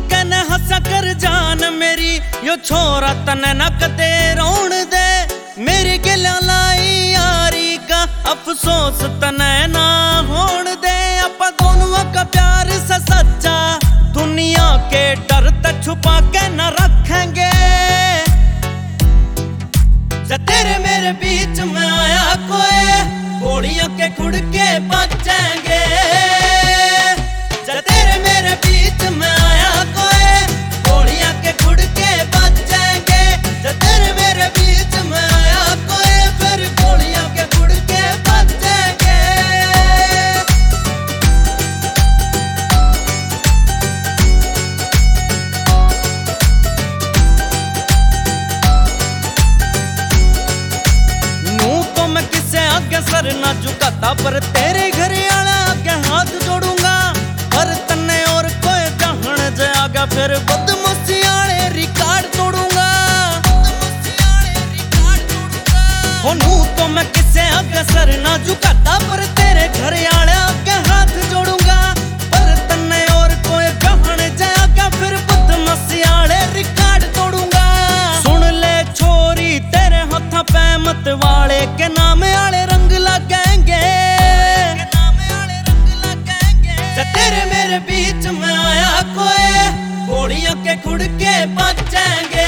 कहने हंसा कर जान मेरी, यो छोरा तने न कदे रोण दे। मेरी गिला लाई यारी का अफसोस तने ना होण दे। अपा दोनों का प्यार से सच्चा दुनिया के डर तक छुपा के न रखेंगे। जब तेरे मेरे बीच में आया कोई, गोलियों के खुड़ के बचेंगे। जब तेरे मेरे बीच में आया कोई, गोलियां के खुड़ के बचेंगे। जब तेरे मेरे बीच में आया कोई, फिर गोलियां के खुड़ के बचेंगे। नू तो मैं किसे आगे सर ना झुकाता, पर तेरे घर आला आगे हाथ जोड़ूंगा। पर तन्ने और कोई जहन जाएगा, फिर बदमाशी आले रिकॉर्ड तोड़ूंगा। हो नू तो मैं किसे आगे सर ना झुकाता, पर तेरे घर आले आगे हाथ जोड़ूंगा। पर तन्ने और कोई जहन जाएगा, फिर बदमाशी आले रिकॉर्ड तोड़ूंगा। सुन ले छोरी, तेरे हाथा पे मत वाले के नाम आले रंग लगेंगे। तेरे मेरे बीच में आया कोई, गोलियों के खुड़ के बचेंगे।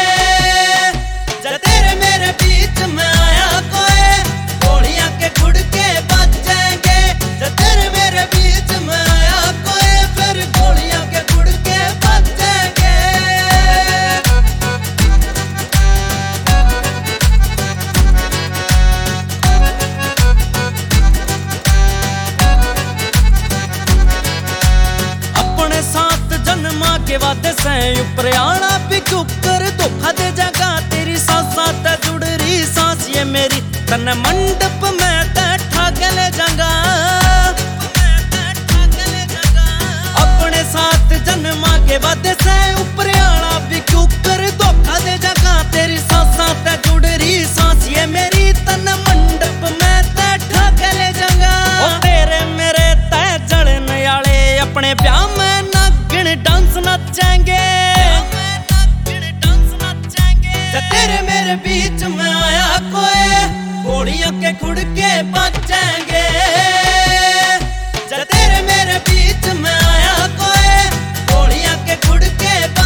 जब तेरे मेरे बीच में आया कोई, गोलियां के खुड़ के बचेंगे। जब तेरे मेरे बीच में आया कोई, फिर गोलियां के खुड़ के बचेंगे। के वादे से ऊपर आना भी कुकर धोखा दे जागा। तेरी सांसा ते जुड़ रही सांस ये मेरी, तन मंडप में ते ठाक ले जागा। अपने साथ जन्मा के वादे से ऊपर आना भी कुकर धोखा दे जागा। तेरी सांसा ते जुड़ रही सांस ये मेरी, तन मंडप में ते ठाक ले जागा। ओ तेरे मेरे ते जड़ने आले अपने ब्याह में डांस नचेंगे। जब तेरे मेरे बीच में आया कोई, गोलियों के खुड़ के बचेंगे। जब तेरे मेरे बीच में आया कोई, गोलियां के खुड़ के